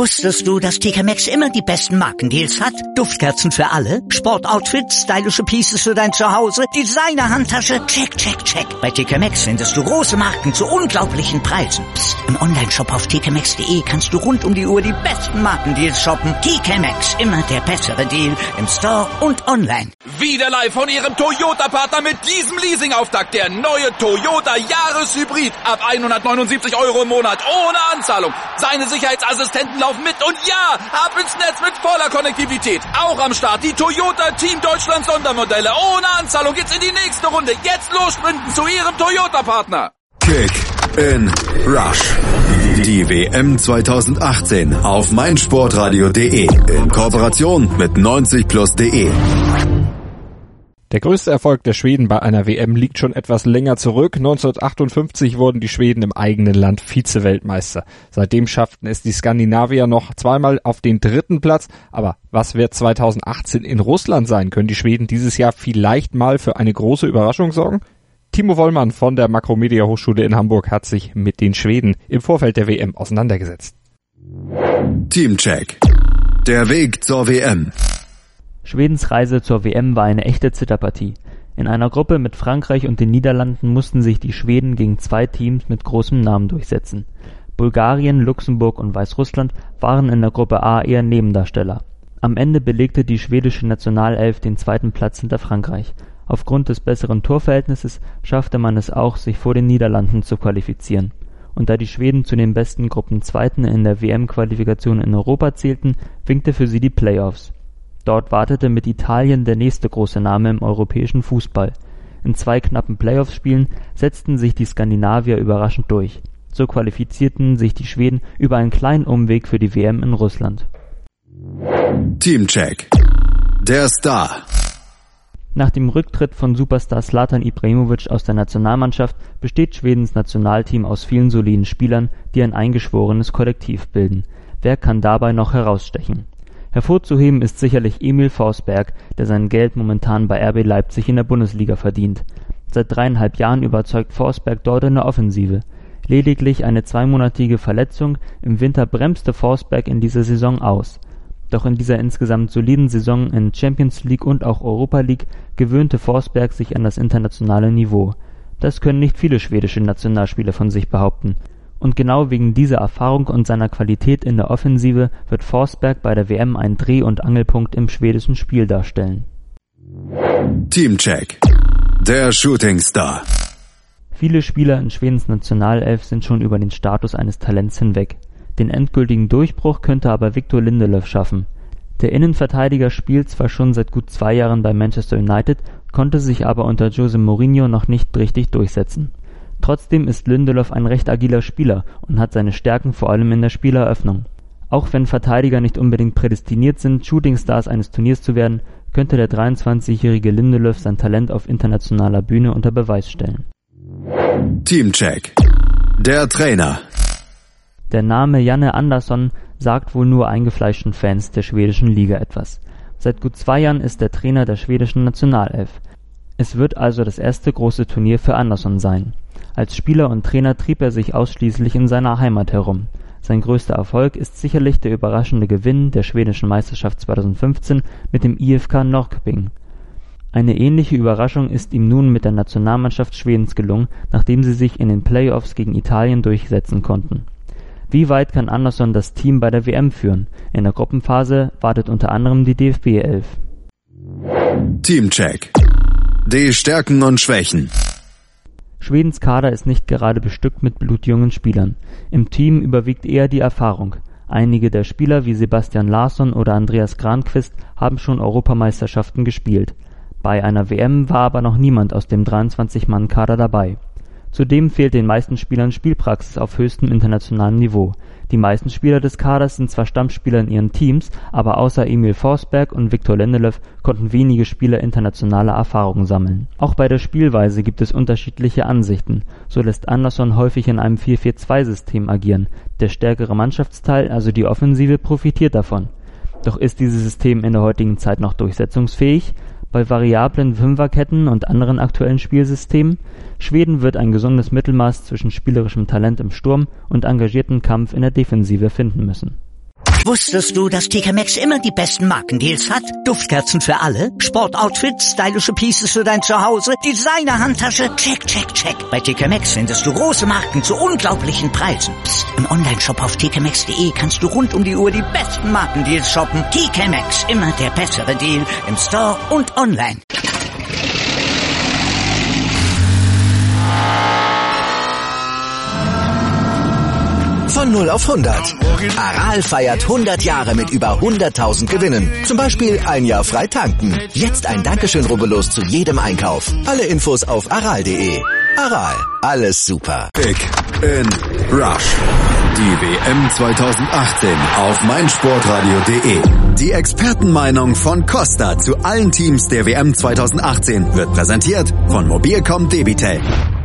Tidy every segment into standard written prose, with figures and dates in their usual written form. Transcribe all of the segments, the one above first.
Wusstest du, dass TK Maxx immer die besten Markendeals hat? Duftkerzen für alle, Sportoutfits, stylische Pieces für dein Zuhause, Designer-Handtasche, check, check, check. Bei TK Maxx findest du große Marken zu unglaublichen Preisen. Psst. Im Onlineshop auf tkmaxx.de kannst du rund um die Uhr die besten Markendeals shoppen. TK Maxx, immer der bessere Deal im Store und online. Wieder live von Ihrem Toyota-Partner mit diesem Leasing-Auftakt. Der neue Toyota Jahreshybrid. Ab 179 € im Monat. Ohne Anzahlung. Seine Sicherheitsassistenten laufen mit. Und ja, ab ins Netz mit voller Konnektivität. Auch am Start die Toyota Team Deutschland Sondermodelle. Ohne Anzahlung geht's in die nächste Runde. Jetzt los sprinten zu Ihrem Toyota-Partner. Kick in Rush. Die WM 2018 auf meinsportradio.de in Kooperation mit 90plus.de. Der größte Erfolg der Schweden bei einer WM liegt schon etwas länger zurück. 1958 wurden die Schweden im eigenen Land Vize-Weltmeister. Seitdem schafften es die Skandinavier noch zweimal auf den 3. Platz. Aber was wird 2018 in Russland sein? Können die Schweden dieses Jahr vielleicht mal für eine große Überraschung sorgen? Timo Wollmann von der Makromedia Hochschule in Hamburg hat sich mit den Schweden im Vorfeld der WM auseinandergesetzt. Teamcheck. Der Weg zur WM. Schwedens Reise zur WM war eine echte Zitterpartie. In einer Gruppe mit Frankreich und den Niederlanden mussten sich die Schweden gegen 2 Teams mit großem Namen durchsetzen. Bulgarien, Luxemburg und Weißrussland waren in der Gruppe A eher Nebendarsteller. Am Ende belegte die schwedische Nationalelf den 2. Platz hinter Frankreich. Aufgrund des besseren Torverhältnisses schaffte man es auch, sich vor den Niederlanden zu qualifizieren. Und da die Schweden zu den besten Gruppenzweiten in der WM-Qualifikation in Europa zählten, winkte für sie die Playoffs. Dort wartete mit Italien der nächste große Name im europäischen Fußball. In 2 knappen Playoff-Spielen setzten sich die Skandinavier überraschend durch. So qualifizierten sich die Schweden über einen kleinen Umweg für die WM in Russland. Teamcheck. Der Star. Nach dem Rücktritt von Superstar Zlatan Ibrahimović aus der Nationalmannschaft besteht Schwedens Nationalteam aus vielen soliden Spielern, die ein eingeschworenes Kollektiv bilden. Wer kann dabei noch herausstechen? Hervorzuheben ist sicherlich Emil Forsberg, der sein Geld momentan bei RB Leipzig in der Bundesliga verdient. Seit 3,5 Jahren überzeugt Forsberg dort in der Offensive. Lediglich eine 2-monatige Verletzung im Winter bremste Forsberg in dieser Saison aus. Doch in dieser insgesamt soliden Saison in Champions League und auch Europa League gewöhnte Forsberg sich an das internationale Niveau. Das können nicht viele schwedische Nationalspieler von sich behaupten. Und genau wegen dieser Erfahrung und seiner Qualität in der Offensive wird Forsberg bei der WM einen Dreh- und Angelpunkt im schwedischen Spiel darstellen. Teamcheck. Der Shootingstar. Viele Spieler in Schwedens Nationalelf sind schon über den Status eines Talents hinweg. Den endgültigen Durchbruch könnte aber Victor Lindelöf schaffen. Der Innenverteidiger spielt zwar schon seit gut 2 Jahren bei Manchester United, konnte sich aber unter Jose Mourinho noch nicht richtig durchsetzen. Trotzdem ist Lindelöf ein recht agiler Spieler und hat seine Stärken vor allem in der Spieleröffnung. Auch wenn Verteidiger nicht unbedingt prädestiniert sind, Shootingstars eines Turniers zu werden, könnte der 23-jährige Lindelöf sein Talent auf internationaler Bühne unter Beweis stellen. Teamcheck. Der Trainer. Der Name Janne Andersson sagt wohl nur eingefleischten Fans der schwedischen Liga etwas. Seit gut 2 Jahren ist er Trainer der schwedischen Nationalelf. Es wird also das erste große Turnier für Andersson sein. Als Spieler und Trainer trieb er sich ausschließlich in seiner Heimat herum. Sein größter Erfolg ist sicherlich der überraschende Gewinn der schwedischen Meisterschaft 2015 mit dem IFK Norrköping. Eine ähnliche Überraschung ist ihm nun mit der Nationalmannschaft Schwedens gelungen, nachdem sie sich in den Playoffs gegen Italien durchsetzen konnten. Wie weit kann Andersson das Team bei der WM führen? In der Gruppenphase wartet unter anderem die DFB-Elf. Teamcheck. Die Stärken und Schwächen. Schwedens Kader ist nicht gerade bestückt mit blutjungen Spielern. Im Team überwiegt eher die Erfahrung. Einige der Spieler wie Sebastian Larsson oder Andreas Granqvist haben schon Europameisterschaften gespielt. Bei einer WM war aber noch niemand aus dem 23-Mann-Kader dabei. Zudem fehlt den meisten Spielern Spielpraxis auf höchstem internationalem Niveau. Die meisten Spieler des Kaders sind zwar Stammspieler in ihren Teams, aber außer Emil Forsberg und Victor Lindelöf konnten wenige Spieler internationale Erfahrungen sammeln. Auch bei der Spielweise gibt es unterschiedliche Ansichten. So lässt Andersson häufig in einem 4-4-2-System agieren. Der stärkere Mannschaftsteil, also die Offensive, profitiert davon. Doch ist dieses System in der heutigen Zeit noch durchsetzungsfähig? Bei variablen Fünferketten und anderen aktuellen Spielsystemen? Schweden wird ein gesundes Mittelmaß zwischen spielerischem Talent im Sturm und engagiertem Kampf in der Defensive finden müssen. Wusstest du, dass TK Maxx immer die besten Markendeals hat? Duftkerzen für alle, Sportoutfits, stylische Pieces für dein Zuhause, Designer-Handtasche, check, check, check. Bei TK Maxx findest du große Marken zu unglaublichen Preisen. Psst. Im Onlineshop auf tkmaxx.de kannst du rund um die Uhr die besten Markendeals shoppen. TK Maxx, immer der bessere Deal im Store und online. Von 0 auf 100. Aral feiert 100 Jahre mit über 100.000 Gewinnen. Zum Beispiel ein Jahr frei tanken. Jetzt ein Dankeschön, rubbellos zu jedem Einkauf. Alle Infos auf aral.de. Aral, alles super. Kick in Rush. Die WM 2018 auf meinsportradio.de. Die Expertenmeinung von Costa zu allen Teams der WM 2018 wird präsentiert von Mobilcom Debitel.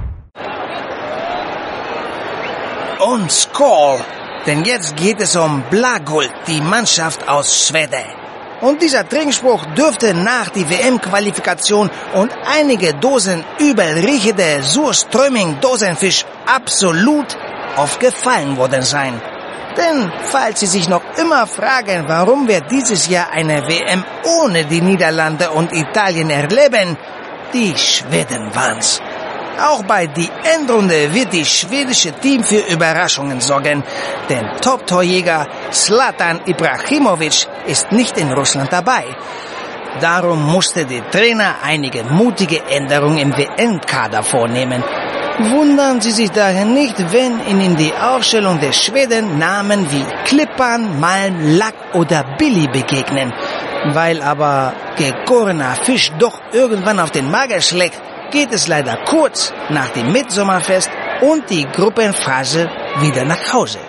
Und Skål, denn jetzt geht es um Blagold, die Mannschaft aus Schweden. Und dieser Trinkspruch dürfte nach die WM-Qualifikation und einige Dosen übel riechende Surströmming-Dosenfisch absolut aufgefallen worden sein. Denn falls Sie sich noch immer fragen, warum wir dieses Jahr eine WM ohne die Niederlande und Italien erleben, die Schweden waren's. Auch bei die Endrunde wird die schwedische Team für Überraschungen sorgen, denn Top-Torjäger Zlatan Ibrahimovic ist nicht in Russland dabei. Darum musste der Trainer einige mutige Änderungen im WM-Kader vornehmen. Wundern Sie sich daher nicht, wenn Ihnen in die Aufstellung der Schweden Namen wie Klippan, Malm, Lack oder Billy begegnen. Weil aber gegorener Fisch doch irgendwann auf den Magen schlägt, geht es leider kurz nach dem Mitsommerfest und die Gruppenphase wieder nach Hause.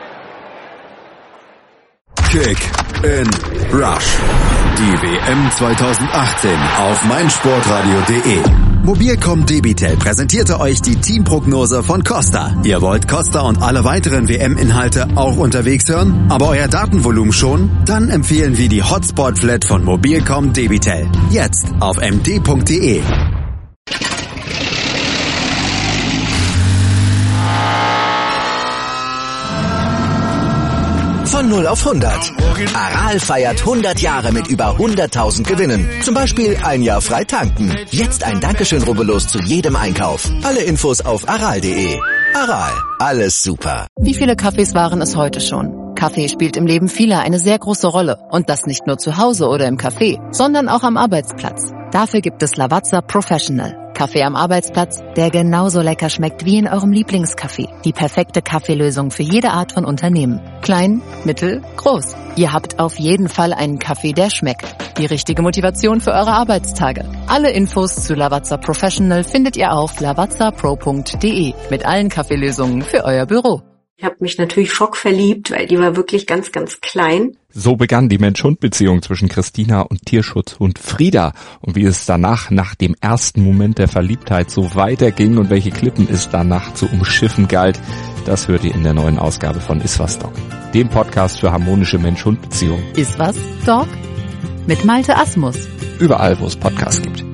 Kick in Rush. Die WM 2018 auf meinsportradio.de. Mobilcom Debitel präsentierte euch die Teamprognose von Costa. Ihr wollt Costa und alle weiteren WM-Inhalte auch unterwegs hören, aber euer Datenvolumen schon? Dann empfehlen wir die Hotspot-Flat von Mobilcom Debitel. Jetzt auf md.de. Von 0 auf 100. Aral feiert 100 Jahre mit über 100.000 Gewinnen. Zum Beispiel ein Jahr frei tanken. Jetzt ein Dankeschön, rubbellos zu jedem Einkauf. Alle Infos auf aral.de. Aral, alles super. Wie viele Kaffees waren es heute schon? Kaffee spielt im Leben vieler eine sehr große Rolle. Und das nicht nur zu Hause oder im Café, sondern auch am Arbeitsplatz. Dafür gibt es Lavazza Professional. Kaffee am Arbeitsplatz, der genauso lecker schmeckt wie in eurem Lieblingscafé. Die perfekte Kaffeelösung für jede Art von Unternehmen. Klein, mittel, groß. Ihr habt auf jeden Fall einen Kaffee, der schmeckt. Die richtige Motivation für eure Arbeitstage. Alle Infos zu Lavazza Professional findet ihr auf lavazzapro.de mit allen Kaffeelösungen für euer Büro. Ich habe mich natürlich schockverliebt, weil die war wirklich ganz, ganz klein. So begann die Mensch-Hund-Beziehung zwischen Christina und Tierschutzhund Frieda. Und wie es danach, nach dem ersten Moment der Verliebtheit, so weiterging und welche Klippen es danach zu umschiffen galt, das hört ihr in der neuen Ausgabe von Iswas Dog, dem Podcast für harmonische Mensch-Hund-Beziehungen. Iswas Dog? Mit Malte Asmus. Überall, wo es Podcasts gibt.